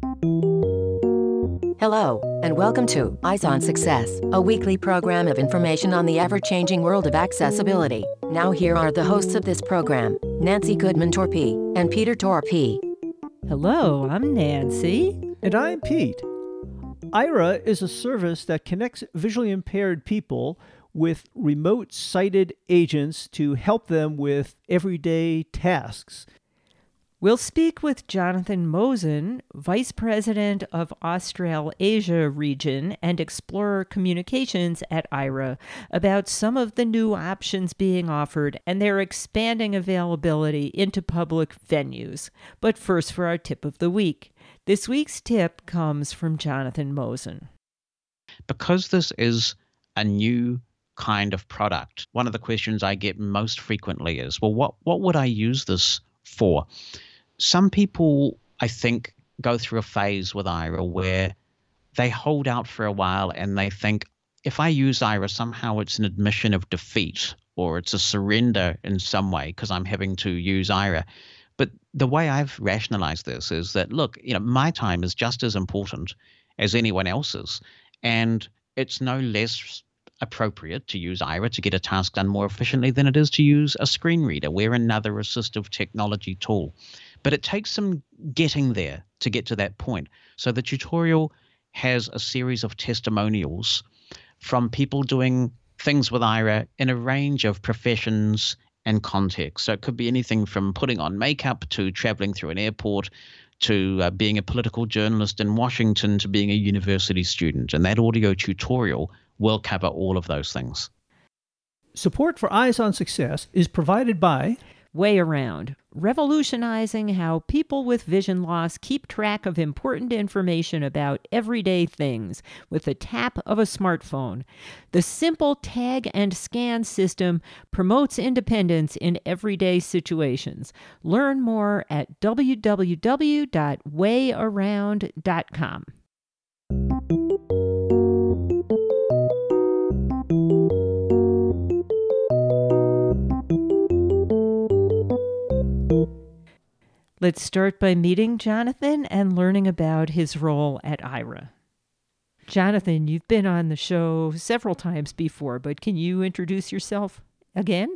Hello, and welcome to Eyes on Success, a weekly program of information on the ever-changing world of accessibility. Now here are the hosts of this program, Nancy Goodman-Torpey and Peter Torpey. Hello, I'm Nancy. And I'm Pete. Aira is a service that connects visually impaired people with remote sighted agents to help them with everyday tasks. We'll speak with Jonathan Mosen, Vice President of Australasia Region and Explorer Communications at Aira, about some of the new options being offered and their expanding availability into public venues. But first for our tip of the week. This week's tip comes from Jonathan Mosen. Because this is a new kind of product, one of the questions I get most frequently is, well, what would I use this for? Some people, I think, go through a phase with Aira where they hold out for a while and they think, if I use Aira, somehow it's an admission of defeat or it's a surrender in some way because I'm having to use Aira. But the way I've rationalized this is that, look, my time is just as important as anyone else's, and it's no less appropriate to use Aira to get a task done more efficiently than it is to use a screen reader. We're another assistive technology tool. But it takes some getting there to get to that point. So the tutorial has a series of testimonials from people doing things with Aira in a range of professions and contexts. So it could be anything from putting on makeup to traveling through an airport to being a political journalist in Washington to being a university student. And that audio tutorial will cover all of those things. Support for Eyes on Success is provided by Way Around, revolutionizing how people with vision loss keep track of important information about everyday things with the tap of a smartphone. The simple tag and scan system promotes independence in everyday situations. Learn more at www.wayaround.com. Let's start by meeting Jonathan and learning about his role at Aira. Jonathan, you've been on the show several times before, but can you introduce yourself again?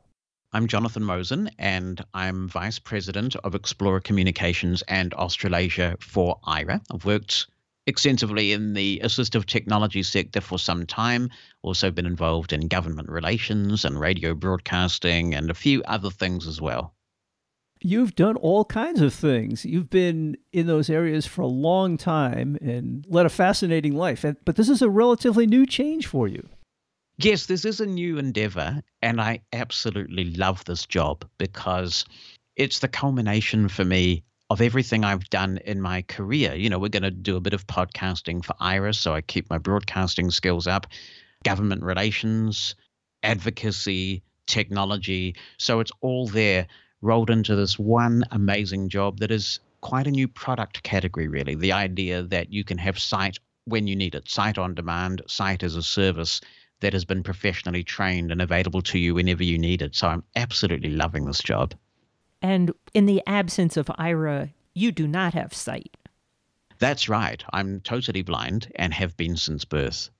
I'm Jonathan Mosen, and I'm Vice President of Explorer Communications and Australasia for Aira. I've worked extensively in the assistive technology sector for some time, also been involved in government relations and radio broadcasting and a few other things as well. You've done all kinds of things. You've been in those areas for a long time and led a fascinating life. But this is a relatively new change for you. Yes, this is a new endeavor, and I absolutely love this job because it's the culmination for me of everything I've done in my career. We're going to do a bit of podcasting for Aira, so I keep my broadcasting skills up, government relations, advocacy, technology. So it's all there, rolled into this one amazing job that is quite a new product category, really. The idea that you can have sight when you need it, sight on demand, sight as a service that has been professionally trained and available to you whenever you need it. So I'm absolutely loving this job. And in the absence of Aira, you do not have sight. That's right. I'm totally blind and have been since birth.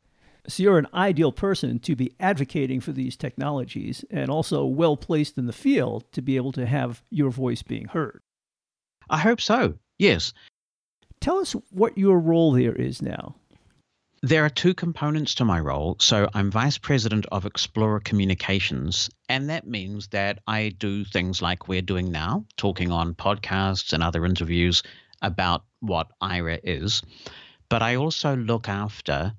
So you're an ideal person to be advocating for these technologies and also well placed in the field to be able to have your voice being heard. I hope so, yes. Tell us what your role there is now. There are two components to my role. So I'm Vice President of Explorer Communications, and that means that I do things like we're doing now, talking on podcasts and other interviews about what Aira is. But I also look after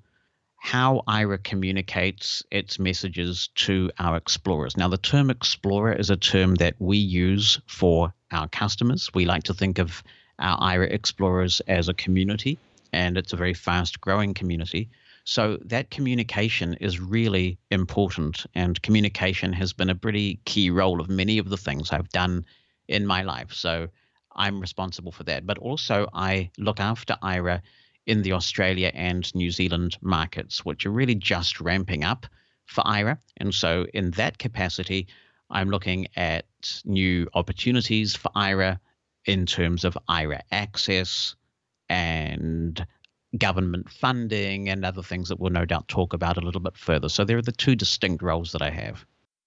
how Aira communicates its messages to our explorers. Now, the term explorer is a term that we use for our customers. We like to think of our Aira explorers as a community, and it's a very fast-growing community. So that communication is really important, and communication has been a pretty key role of many of the things I've done in my life. So I'm responsible for that. But also I look after Aira in the Australia and New Zealand markets, which are really just ramping up for Aira. And so in that capacity, I'm looking at new opportunities for Aira in terms of Aira Access, and government funding and other things that we'll no doubt talk about a little bit further. So there are the two distinct roles that I have.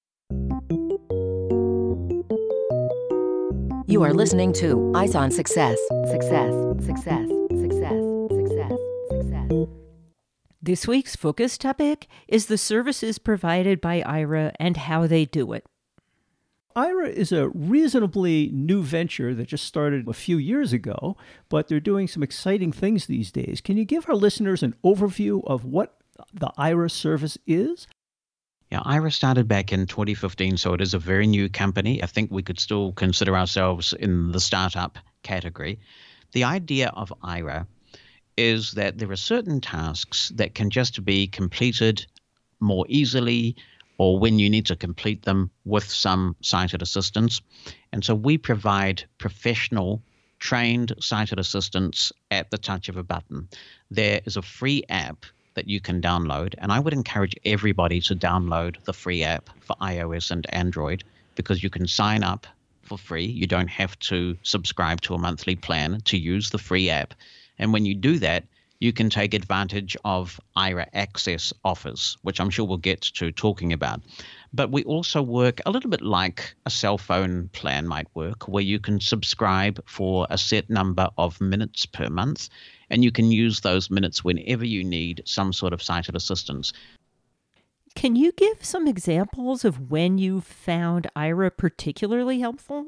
You are listening to Eyes on Success. Success, success, success, success, success. This week's focus topic is the services provided by Aira and how they do it. Aira is a reasonably new venture that just started a few years ago, but they're doing some exciting things these days. Can you give our listeners an overview of what the Aira service is? Yeah, Aira started back in 2015, so it is a very new company. I think we could still consider ourselves in the startup category. The idea of Aira is that there are certain tasks that can just be completed more easily or when you need to complete them with some sighted assistance. And so we provide professional, trained sighted assistants at the touch of a button. There is a free app that you can download, and I would encourage everybody to download the free app for iOS and Android because you can sign up for free. You don't have to subscribe to a monthly plan to use the free app. And when you do that, you can take advantage of Aira Access offers, which I'm sure we'll get to talking about. But we also work a little bit like a cell phone plan might work, where you can subscribe for a set number of minutes per month, and you can use those minutes whenever you need some sort of sighted assistance. Can you give some examples of when you found Aira particularly helpful?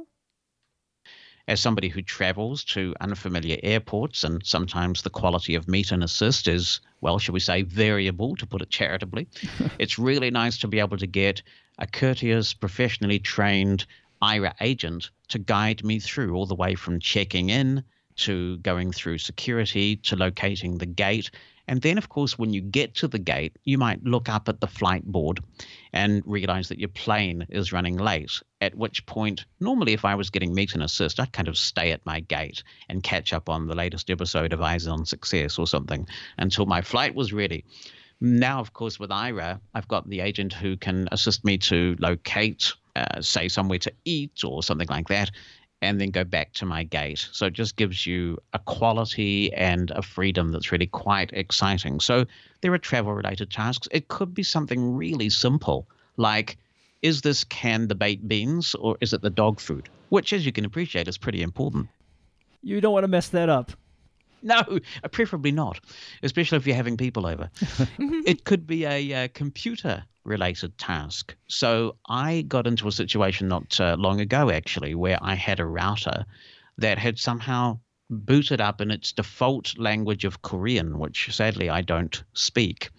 As somebody who travels to unfamiliar airports, and sometimes the quality of meet and assist is, well, shall we say, variable, to put it charitably, it's really nice to be able to get a courteous, professionally trained Aira agent to guide me through all the way from checking in to going through security to locating the gate. And then, of course, when you get to the gate, you might look up at the flight board and realize that your plane is running late, at which point, normally if I was getting meet and assist, I'd kind of stay at my gate and catch up on the latest episode of Eyes on Success or something until my flight was ready. Now, of course, with Aira, I've got the agent who can assist me to locate, say, somewhere to eat or something like that, and then go back to my gate. So it just gives you a quality and a freedom that's really quite exciting. So there are travel-related tasks. It could be something really simple, like, is this can the baked beans or is it the dog food? Which, as you can appreciate, is pretty important. You don't want to mess that up. No, preferably not, especially if you're having people over. It could be a computer-related task. So I got into a situation not long ago, actually, where I had a router that had somehow booted up in its default language of Korean, which sadly I don't speak.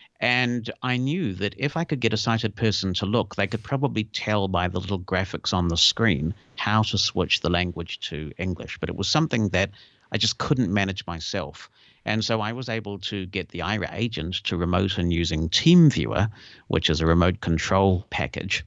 And I knew that if I could get a sighted person to look, they could probably tell by the little graphics on the screen how to switch the language to English. But it was something that I just couldn't manage myself. And so I was able to get the Aira agent to remote in using TeamViewer, which is a remote control package,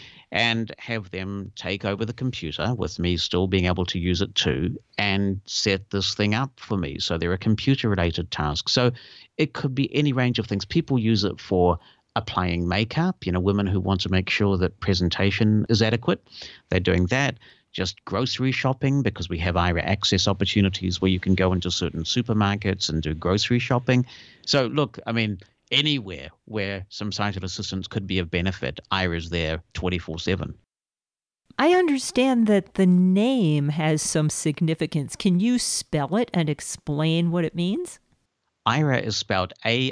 and have them take over the computer with me still being able to use it too and set this thing up for me. So there are computer-related tasks. So it could be any range of things. People use it for applying makeup, women who want to make sure that presentation is adequate. They're doing that. Just grocery shopping, because we have Aira Access opportunities where you can go into certain supermarkets and do grocery shopping. So look, anywhere where some sighted assistance could be of benefit, Aira's there 24/7. I understand that the name has some significance. Can you spell it and explain what it means? Aira is spelled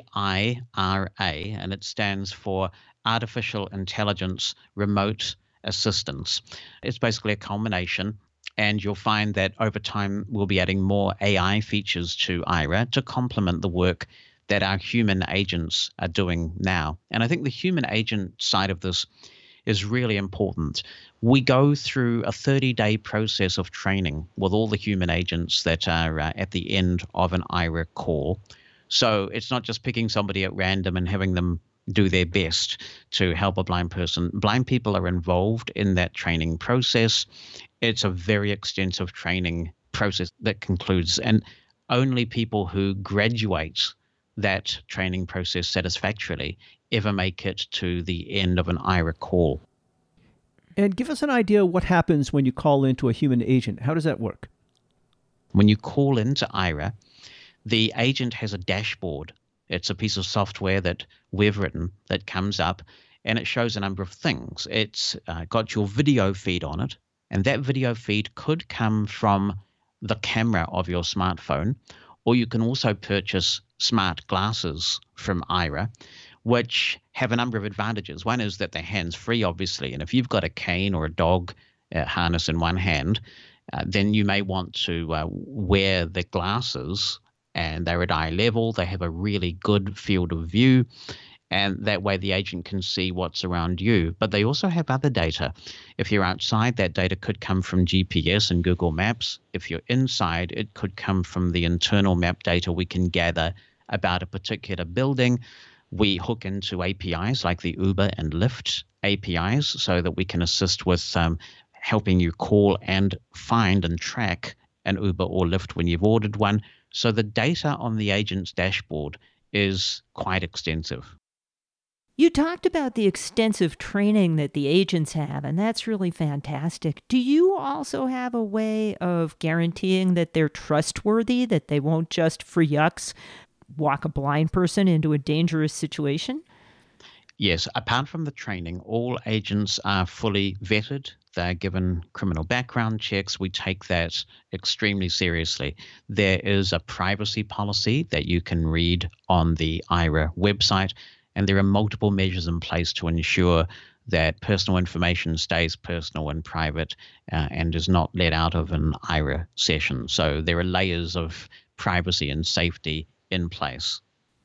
AIRA, and it stands for Artificial Intelligence Remote Assistance. It's basically a culmination, and you'll find that over time we'll be adding more AI features to Aira to complement the work that our human agents are doing now. And I think the human agent side of this is really important. We go through a 30-day process of training with all the human agents that are at the end of an Aira call. So it's not just picking somebody at random and having them do their best to help a blind person. Blind people are involved in that training process. It's a very extensive training process that concludes, and only people who graduate that training process satisfactorily ever make it to the end of an Aira call. And give us an idea what happens when you call into a human agent. How does that work? When you call into Aira, the agent has a dashboard. It's a piece of software that we've written that comes up, and it shows a number of things. It's got your video feed on it, and that video feed could come from the camera of your smartphone, or you can also purchase smart glasses from Aira, which have a number of advantages. One is that they're hands-free, obviously, and if you've got a cane or a dog harness in one hand, then you may want to wear the glasses, and they're at eye level. They have a really good field of view, and that way the agent can see what's around you. But they also have other data. If you're outside, that data could come from GPS and Google Maps. If you're inside, it could come from the internal map data we can gather about a particular building. We hook into APIs like the Uber and Lyft APIs so that we can assist with helping you call and find and track an Uber or Lyft when you've ordered one. So the data on the agent's dashboard is quite extensive. You talked about the extensive training that the agents have, and that's really fantastic. Do you also have a way of guaranteeing that they're trustworthy, that they won't just for yucks walk a blind person into a dangerous situation? Yes, apart from the training, all agents are fully vetted. They're given criminal background checks. We take that extremely seriously. There is a privacy policy that you can read on the Aira website, and there are multiple measures in place to ensure that personal information stays personal and private and is not let out of an Aira session. So there are layers of privacy and safety in place.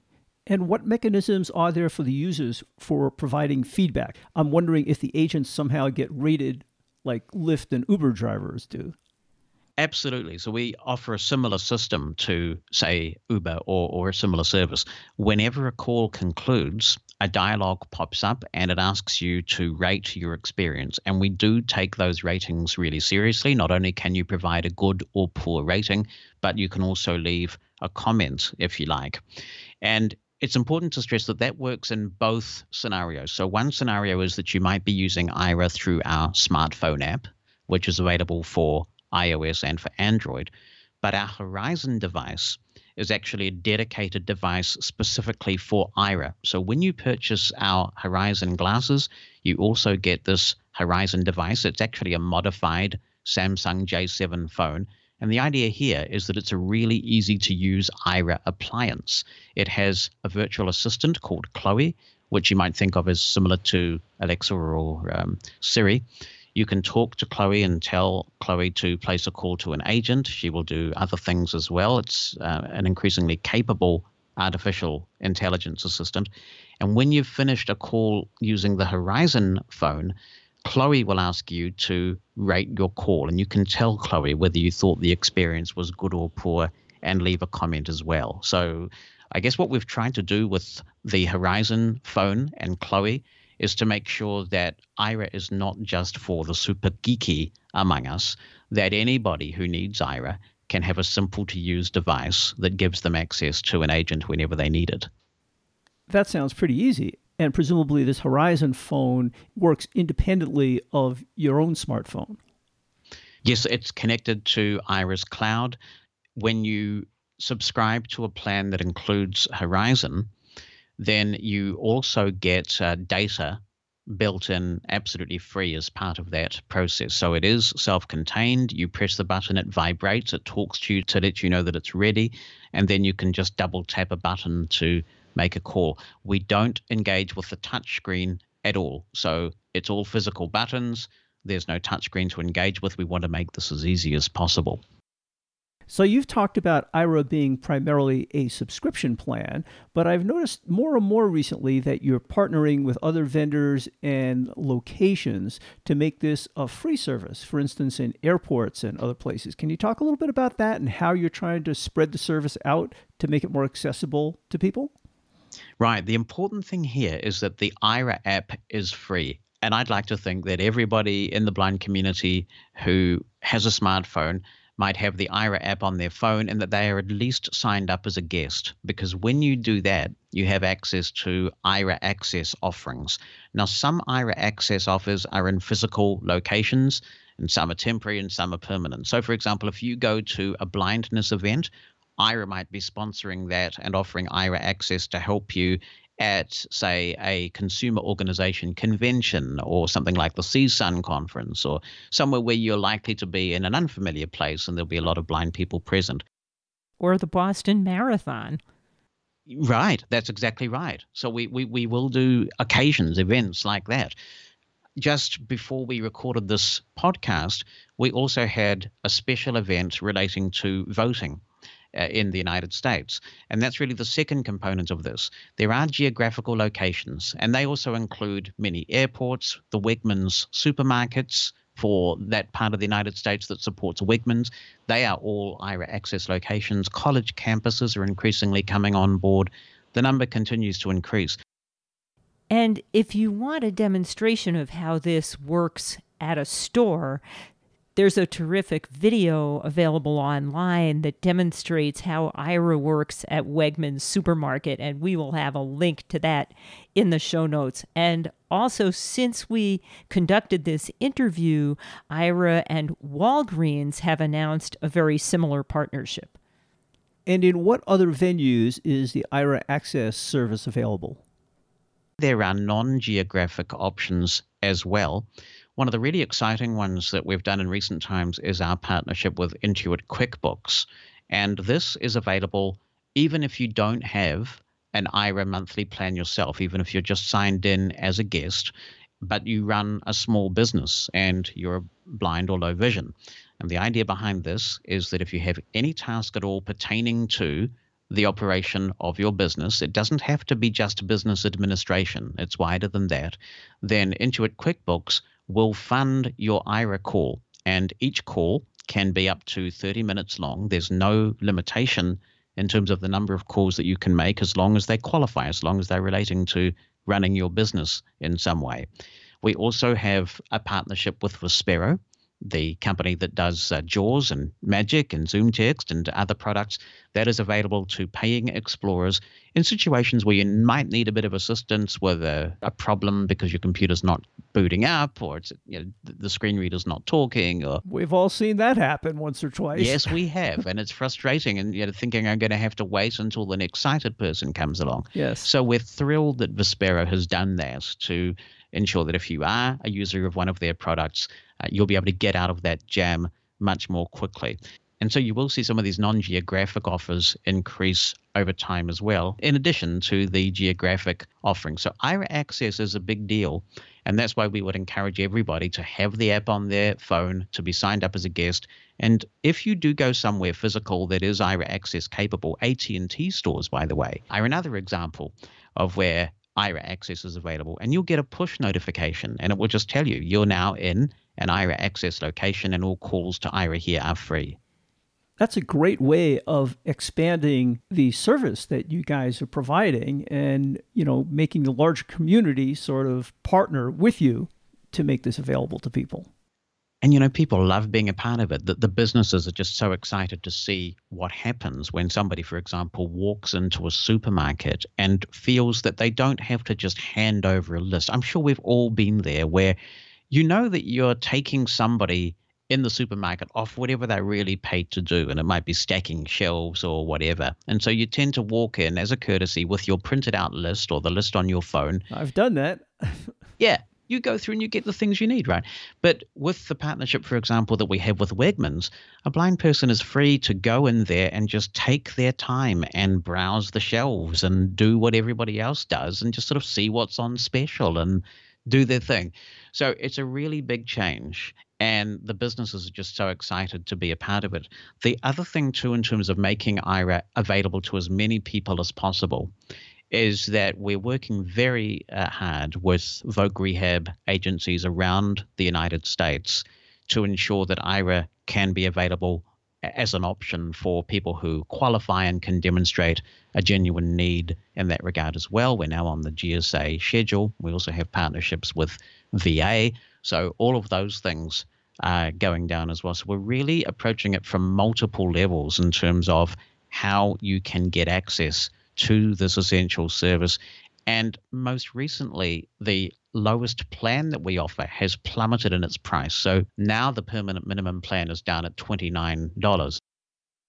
And what mechanisms are there for the users for providing feedback? I'm wondering if the agents somehow get rated like Lyft and Uber drivers do. Absolutely. So we offer a similar system to, say, Uber or a similar service. Whenever a call concludes, a dialogue pops up and it asks you to rate your experience. And we do take those ratings really seriously. Not only can you provide a good or poor rating, but you can also leave a comment if you like. And it's important to stress that that works in both scenarios. So one scenario is that you might be using Aira through our smartphone app, which is available for iOS and for Android. But our Horizon device is actually a dedicated device specifically for Aira. So when you purchase our Horizon glasses, you also get this Horizon device. It's actually a modified Samsung J7 phone. And the idea here is that it's a really easy to use Aira appliance. It has a virtual assistant called Chloe, which you might think of as similar to Alexa or Siri. You can talk to Chloe and tell Chloe to place a call to an agent. She will do other things as well. It's an increasingly capable artificial intelligence assistant. And when you've finished a call using the Horizon phone, Chloe will ask you to rate your call, and you can tell Chloe whether you thought the experience was good or poor and leave a comment as well. So I guess what we've tried to do with the Horizon phone and Chloe is to make sure that Aira is not just for the super geeky among us, that anybody who needs Aira can have a simple-to-use device that gives them access to an agent whenever they need it. That sounds pretty easy. And presumably this Horizon phone works independently of your own smartphone. Yes, it's connected to Aira's cloud. When you subscribe to a plan that includes Horizon, then you also get data built in absolutely free as part of that process. So it is self-contained. You press the button, it vibrates, it talks to you to let you know that it's ready, and then you can just double tap a button to make a call. We don't engage with the touch screen at all. So it's all physical buttons. There's no touch screen to engage with. We want to make this as easy as possible. So you've talked about Aira being primarily a subscription plan, but I've noticed more and more recently that you're partnering with other vendors and locations to make this a free service, for instance, in airports and other places. Can you talk a little bit about that and how you're trying to spread the service out to make it more accessible to people? Right. The important thing here is that the Aira app is free. And I'd like to think that everybody in the blind community who has a smartphone might have the Aira app on their phone and that they are at least signed up as a guest. Because when you do that, you have access to Aira Access offerings. Now, some Aira Access offers are in physical locations, and some are temporary and some are permanent. So, for example, if you go to a blindness event, IRA might be sponsoring that and offering IRA access to help you at, say, a consumer organization convention or something like the CSUN conference or somewhere where you're likely to be in an unfamiliar place and there'll be a lot of blind people present. Or the Boston Marathon. Right, that's exactly right. So we will do occasions, events like that. Just before we recorded this podcast, we also had a special event relating to voting in the United States. And that's really the second component of this. There are geographical locations, and they also include many airports, the Wegmans supermarkets for that part of the United States that supports Wegmans. They are all IRA access locations. College campuses are increasingly coming on board. The number continues to increase. And if you want a demonstration of how this works at a store, there's a terrific video available online that demonstrates how IRA works at Wegmans Supermarket, and we will have a link to that in the show notes. And also, since we conducted this interview, IRA and Walgreens have announced a very similar partnership. And in what other venues is the IRA Access service available? There are non-geographic options as well. One of the really exciting ones that we've done in recent times is our partnership with Intuit QuickBooks. And this is available even if you don't have an IRA monthly plan yourself, even if you're just signed in as a guest, but you run a small business and you're blind or low vision. And the idea behind this is that if you have any task at all pertaining to the operation of your business, it doesn't have to be just business administration, it's wider than that, then Intuit QuickBooks will fund your IRA call. And each call can be up to 30 minutes long. There's no limitation in terms of the number of calls that you can make as long as they qualify, as long as they're relating to running your business in some way. We also have a partnership with Vispero, the company that does JAWS and Magic and ZoomText and other products. That is available to paying explorers in situations where you might need a bit of assistance with a problem because your computer's not booting up, or it's, the screen reader's not talking. Or we've all seen that happen once or twice. Yes, we have, and it's frustrating. And thinking I'm going to have to wait until the next sighted person comes along. Yes. So we're thrilled that Vispero has done that to ensure that if you are a user of one of their products, you'll be able to get out of that jam much more quickly. And so you will see some of these non-geographic offers increase over time as well, in addition to the geographic offerings. So IRA Access is a big deal, and that's why we would encourage everybody to have the app on their phone, to be signed up as a guest. And if you do go somewhere physical that is IRA Access capable, AT&T stores, by the way, are another example of where IRA Access is available, and you'll get a push notification, and it will just tell you you're now in an IRA Access location and all calls to IRA here are free. That's a great way of expanding the service that you guys are providing and, making the larger community sort of partner with you to make this available to people. And, people love being a part of it. The businesses are just so excited to see what happens when somebody, for example, walks into a supermarket and feels that they don't have to just hand over a list. I'm sure we've all been there where that you're taking somebody in the supermarket off whatever they're really paid to do, and it might be stacking shelves or whatever. And so you tend to walk in as a courtesy with your printed out list or the list on your phone. I've done that. Yeah. You go through and you get the things you need, right? But with the partnership, for example, that we have with Wegmans, a blind person is free to go in there and just take their time and browse the shelves and do what everybody else does and just sort of see what's on special and do their thing. So it's a really big change, and the businesses are just so excited to be a part of it. The other thing, too, in terms of making IRA available to as many people as possible, is that we're working very hard with Voc Rehab agencies around the United States to ensure that IRA can be available as an option for people who qualify and can demonstrate a genuine need in that regard as well. We're now on the GSA schedule. We also have partnerships with VA. So all of those things are going down as well. So we're really approaching it from multiple levels in terms of how you can get access to this essential service. And most recently, the lowest plan that we offer has plummeted in its price. So now the permanent minimum plan is down at $29.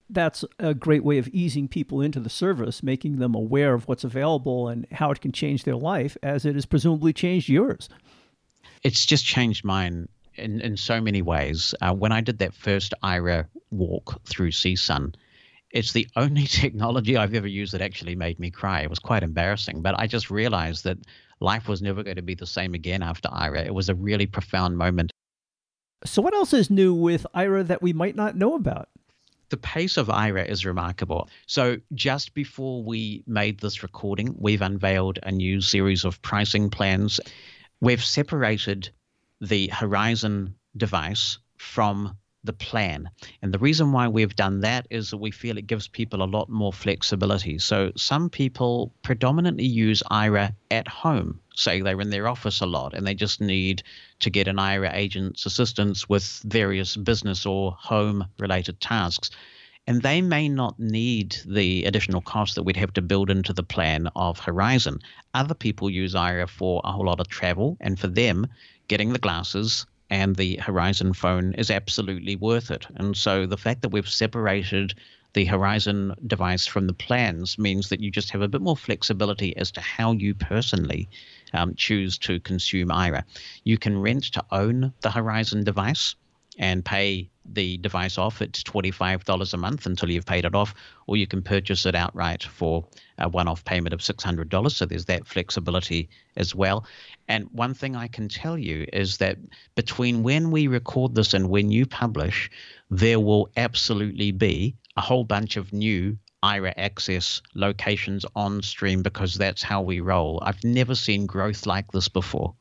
That's a great way of easing people into the service, making them aware of what's available and how it can change their life, as it has presumably changed yours. It's just changed mine in so many ways. When I did that first Aira walk through CSUN, it's the only technology I've ever used that actually made me cry. It was quite embarrassing, but I just realized that life was never going to be the same again after Aira. It was a really profound moment. So what else is new with Aira that we might not know about? The pace of Aira is remarkable. So just before we made this recording, we've unveiled a new series of pricing plans. We've separated the Horizon device from the plan. And the reason why we've done that is that we feel it gives people a lot more flexibility. So some people predominantly use Aira at home. Say they're in their office a lot and they just need to get an Aira agent's assistance with various business or home related tasks. And they may not need the additional cost that we'd have to build into the plan of Horizon. Other people use Aira for a whole lot of travel, and for them, getting the glasses and the Horizon phone is absolutely worth it. And so the fact that we've separated the Horizon device from the plans means that you just have a bit more flexibility as to how you personally choose to consume Aira. You can rent to own the Horizon device and pay the device off at $25 a month until you've paid it off, or you can purchase it outright for a one-off payment of $600. So there's that flexibility as well. And one thing I can tell you is that between when we record this and when you publish, there will absolutely be a whole bunch of new Aira Access locations on stream, because that's how we roll. I've never seen growth like this before.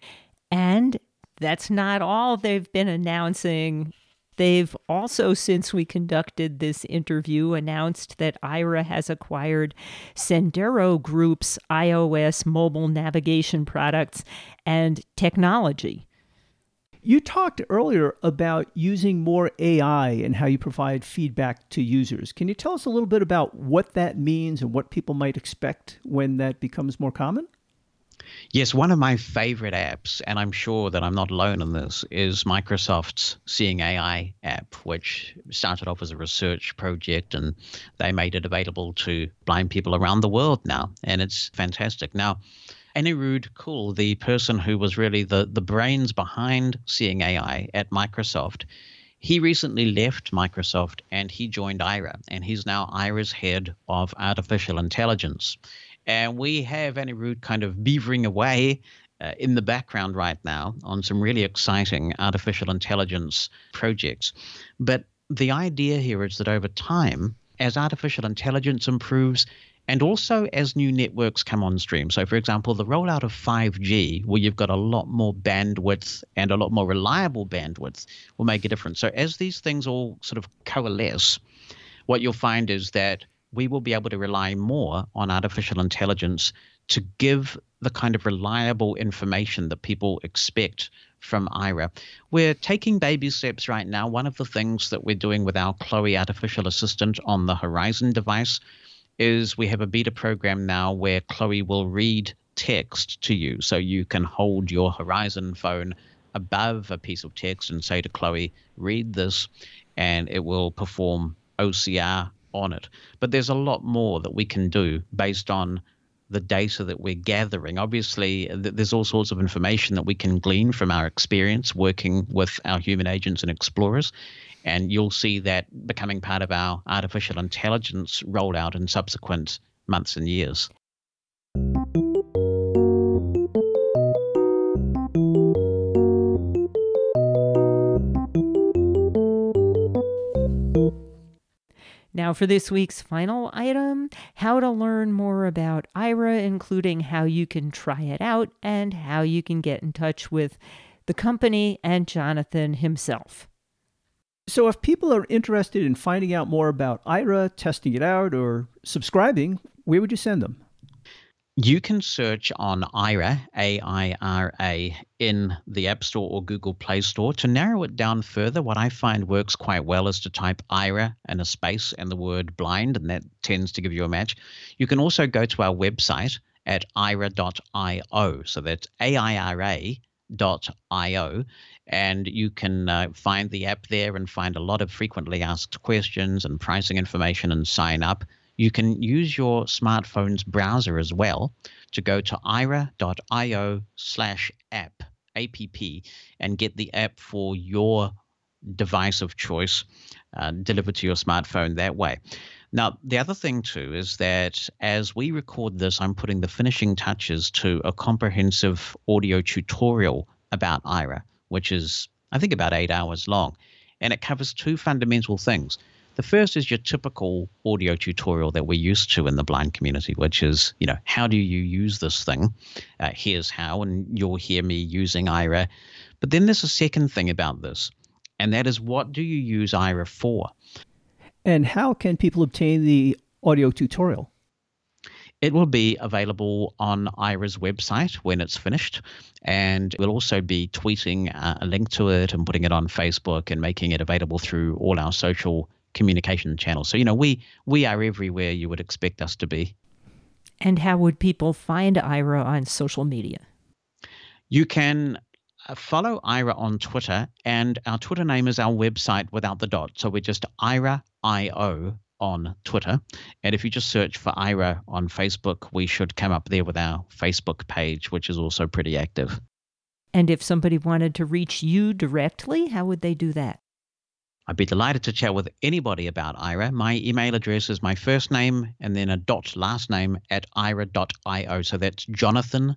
And that's not all they've been announcing. They've also, since we conducted this interview, announced that Aira has acquired Sendero Group's iOS mobile navigation products and technology. You talked earlier about using more AI and how you provide feedback to users. Can you tell us a little bit about what that means and what people might expect when that becomes more common? Yes, one of my favorite apps, and I'm sure that I'm not alone in this, is Microsoft's Seeing AI app, which started off as a research project, and they made it available to blind people around the world now, and it's fantastic. Now, Anirudh Kul, the person who was really the brains behind Seeing AI at Microsoft, he recently left Microsoft and he joined Aira, and he's now Aira's head of artificial intelligence. And we have Anirudh kind of beavering away in the background right now on some really exciting artificial intelligence projects. But the idea here is that over time, as artificial intelligence improves, and also as new networks come on stream. So, for example, the rollout of 5G, where you've got a lot more bandwidth and a lot more reliable bandwidth, will make a difference. So as these things all sort of coalesce, what you'll find is that we will be able to rely more on artificial intelligence to give the kind of reliable information that people expect from Aira. We're taking baby steps right now. One of the things that we're doing with our Chloe artificial assistant on the Horizon device is we have a beta program now where Chloe will read text to you. So you can hold your Horizon phone above a piece of text and say to Chloe, read this, and it will perform OCR on it. But there's a lot more that we can do based on the data that we're gathering. Obviously, there's all sorts of information that we can glean from our experience working with our human agents and explorers. And you'll see that becoming part of our artificial intelligence rollout in subsequent months and years. Now for this week's final item, how to learn more about Aira, including how you can try it out and how you can get in touch with the company and Jonathan himself. So if people are interested in finding out more about Aira, testing it out, or subscribing, where would you send them? You can search on Aira, A-I-R-A, in the App Store or Google Play Store. To narrow it down further, what I find works quite well is to type Aira and a space and the word blind, and that tends to give you a match. You can also go to our website at aira.io. So that's AIRA.io, and you can find the app there and find a lot of frequently asked questions and pricing information and sign up. You can use your smartphone's browser as well to go to aira.io/app, APP, and get the app for your device of choice delivered to your smartphone that way. Now, the other thing, too, is that as we record this, I'm putting the finishing touches to a comprehensive audio tutorial about Aira, which is, I think, about 8 hours long. And it covers two fundamental things. The first is your typical audio tutorial that we're used to in the blind community, which is, how do you use this thing? Here's how, and you'll hear me using Aira. But then there's a second thing about this, and that is, what do you use Aira for? And how can people obtain the audio tutorial? It will be available on Aira's website when it's finished, and we'll also be tweeting a link to it and putting it on Facebook and making it available through all our social communication channels. So, we are everywhere you would expect us to be. And how would people find Aira on social media? You can follow Aira on Twitter, and our Twitter name is our website without the dot. So we're just Aira.io on Twitter. And if you just search for Aira on Facebook, we should come up there with our Facebook page, which is also pretty active. And if somebody wanted to reach you directly, how would they do that? I'd be delighted to chat with anybody about Aira. My email address is my first name and then a dot last name at aira.io. So that's Jonathan,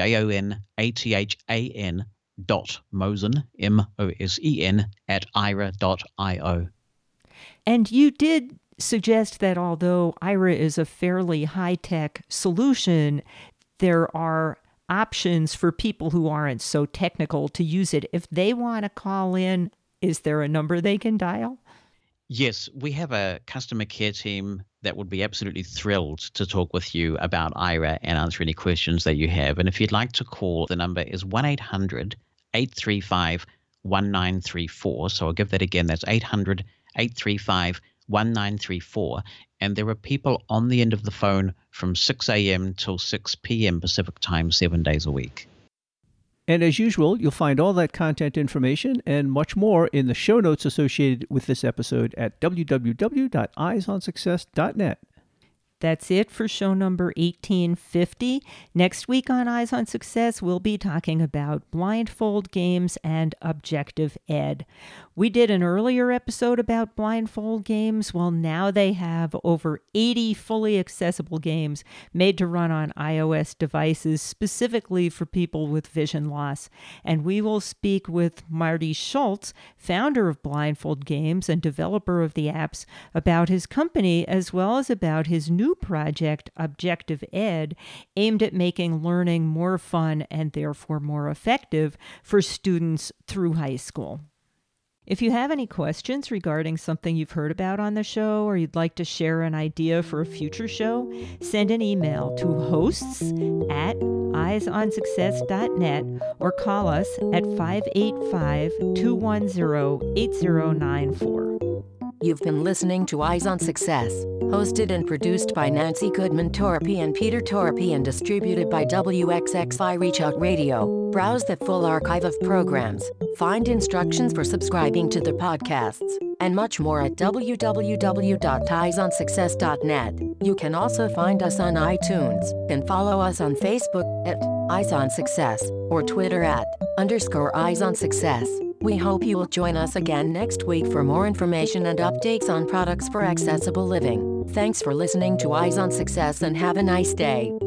JONATHAN .Mosen, MOSEN, at aira.io. And you did suggest that although Aira is a fairly high-tech solution, there are options for people who aren't so technical to use it. If they want to call in, is there a number they can dial? Yes, we have a customer care team that would be absolutely thrilled to talk with you about Aira and answer any questions that you have. And if you'd like to call, the number is 1-800-835-1934. So I'll give that again. That's 800-835-1934. And there are people on the end of the phone from 6 a.m. till 6 p.m. Pacific time, 7 days a week. And as usual, you'll find all that content information and much more in the show notes associated with this episode at www.eyesonsuccess.net. That's it for show number 1850. Next week on Eyes on Success, we'll be talking about blindfold games and objective ed. We did an earlier episode about blindfold games. Well, now they have over 80 fully accessible games made to run on iOS devices specifically for people with vision loss. And we will speak with Marty Schultz, founder of Blindfold Games and developer of the apps, about his company as well as about his new project, Objective Ed, aimed at making learning more fun and therefore more effective for students through high school. If you have any questions regarding something you've heard about on the show, or you'd like to share an idea for a future show, send an email to hosts@eyesonsuccess.net or call us at 585-210-8094. You've been listening to Eyes on Success, hosted and produced by Nancy Goodman Torpy and Peter Torpy and distributed by WXXI Reach Out Radio. Browse the full archive of programs, find instructions for subscribing to the podcasts, and much more at www.eyesonsuccess.net. You can also find us on iTunes and follow us on Facebook at Eyes on Success or Twitter at _Eyes on Success. We hope you will join us again next week for more information and updates on products for accessible living. Thanks for listening to Eyes on Success and have a nice day.